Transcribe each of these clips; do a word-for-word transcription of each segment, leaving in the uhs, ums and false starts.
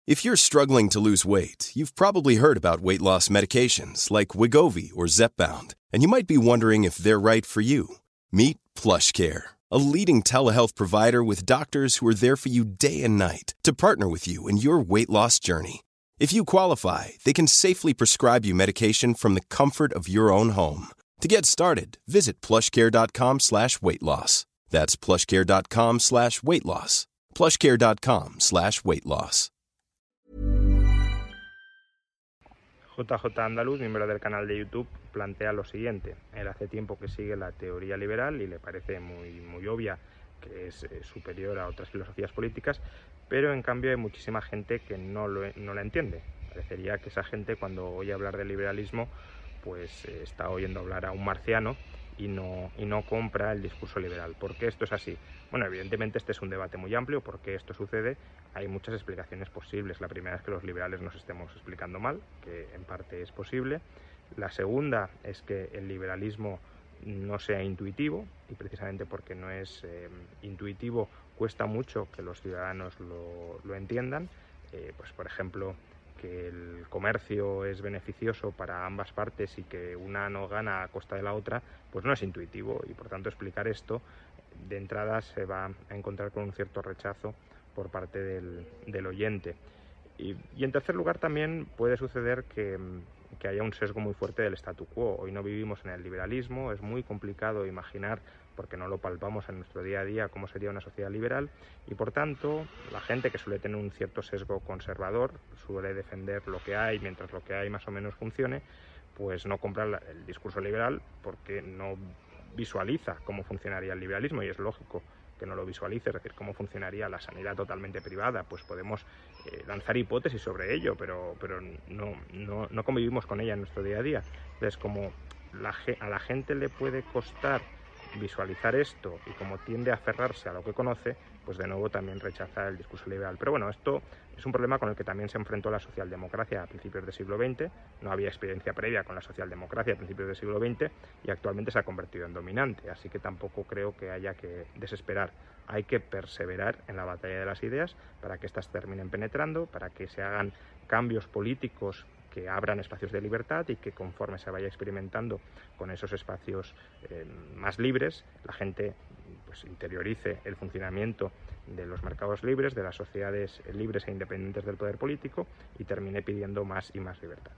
If you're struggling to lose weight, you've probably heard about weight loss medications like Wegovy or Zepbound, and you might be wondering if they're right for you. Meet PlushCare, a leading telehealth provider with doctors who are there for you day and night to partner with you in your weight loss journey. If you qualify, they can safely prescribe you medication from the comfort of your own home. To get started, visit plushcare.com slash weight loss. That's plushcare.com slash weight loss. plushcare.com slash weight loss. J J Andaluz, miembro del canal de YouTube, plantea lo siguiente. Él hace tiempo que sigue la teoría liberal y le parece muy, muy obvia que es eh, superior a otras filosofías políticas, pero en cambio hay muchísima gente que no, lo, no la entiende. Parecería que esa gente, cuando oye hablar del liberalismo, pues eh, está oyendo hablar a un marciano y no, y no compra el discurso liberal. ¿Por qué esto es así? Bueno, evidentemente este es un debate muy amplio. ¿Por qué esto sucede? Hay muchas explicaciones posibles. La primera es que los liberales nos estemos explicando mal, que en parte es posible. La segunda es que el liberalismo no sea intuitivo, y precisamente porque no es eh, intuitivo cuesta mucho que los ciudadanos lo, lo entiendan. Eh, pues por ejemplo, que el comercio es beneficioso para ambas partes y que una no gana a costa de la otra, pues no es intuitivo, y por tanto explicar esto de entrada se va a encontrar con un cierto rechazo por parte del, del oyente. Y, y en tercer lugar también puede suceder que, que haya un sesgo muy fuerte del statu quo. Hoy no vivimos en el liberalismo, es muy complicado imaginar, porque no lo palpamos en nuestro día a día, cómo sería una sociedad liberal, y por tanto la gente que suele tener un cierto sesgo conservador suele defender lo que hay mientras lo que hay más o menos funcione, pues no compra el discurso liberal porque no visualiza cómo funcionaría el liberalismo, y es lógico que no lo visualice, es decir, cómo funcionaría la sanidad totalmente privada. Pues podemos eh, lanzar hipótesis sobre ello, pero, pero no, no, no convivimos con ella en nuestro día a día. Entonces, como la, a la gente le puede costar visualizar esto, y como tiende a aferrarse a lo que conoce, pues de nuevo también rechaza el discurso liberal. Pero bueno, esto es un problema con el que también se enfrentó la socialdemocracia a principios del siglo veinte. No había experiencia previa con la socialdemocracia a principios del siglo veinte y actualmente se ha convertido en dominante, así que tampoco creo que haya que desesperar. Hay que perseverar en la batalla de las ideas para que éstas terminen penetrando, para que se hagan cambios políticos que abran espacios de libertad, y que conforme se vaya experimentando con esos espacios eh, más libres, la gente pues interiorice el funcionamiento de los mercados libres, de las sociedades libres e independientes del poder político, y termine pidiendo más y más libertad.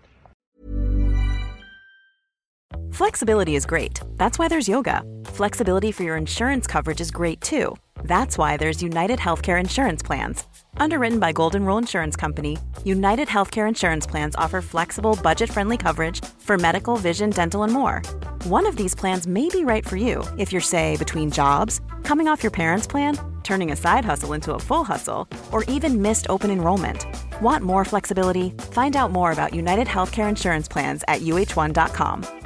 Flexibility is great. That's why there's yoga. Flexibility for your insurance coverage is great too. That's why there's United Healthcare Insurance Plans. Underwritten by Golden Rule Insurance Company, United Healthcare Insurance Plans offer flexible, budget-friendly coverage for medical, vision, dental, and more. One of these plans may be right for you if you're, say, between jobs, coming off your parents' plan, turning a side hustle into a full hustle, or even missed open enrollment. Want more flexibility? Find out more about United Healthcare Insurance Plans at U H one dot com.